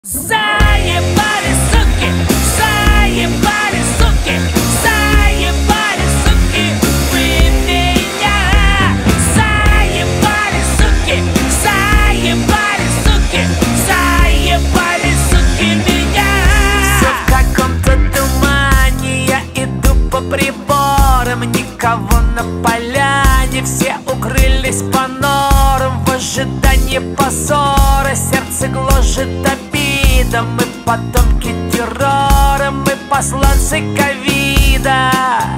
Заебали, суки, заебали, суки, заебали, суки, вы меня. Заебали, суки, заебали, суки, заебали, суки, меня. Все в каком-то тумане, я иду по приборам. Никого на поляне, все укрылись по норам. В ожидании позора сердце гложет обида. Мы потомки террора, мы посланцы ковида.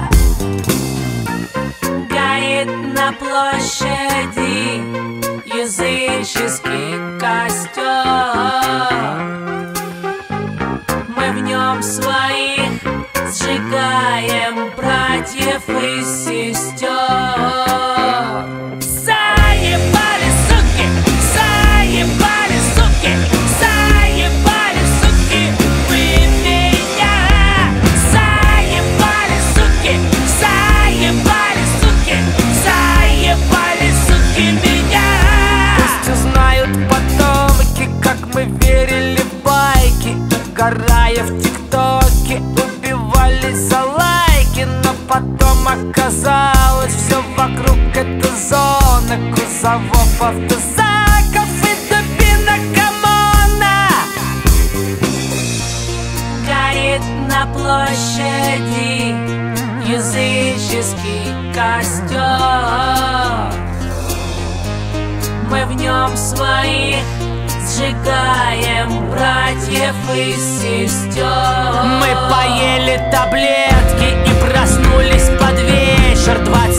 Горит на площади языческий костер. Мы в нем своих сжигаем братьев и сестер. Заебали, суки, заебали, суки, заебали, суки, вы меня. Заебали, суки, заебали, суки, заебали, суки, меня. Пусть узнают потомки, как мы верили в байки, угорая в ТикТоке, убивались за лайки. Но потом оказалось, все вокруг это зона кузовов, автозаков и дубинок ОМОНа. Горит на площади языческий костер. Мы в нем своих сжигаем братьев и сестер. Мы поели таблетки и проснулись под вечер. 20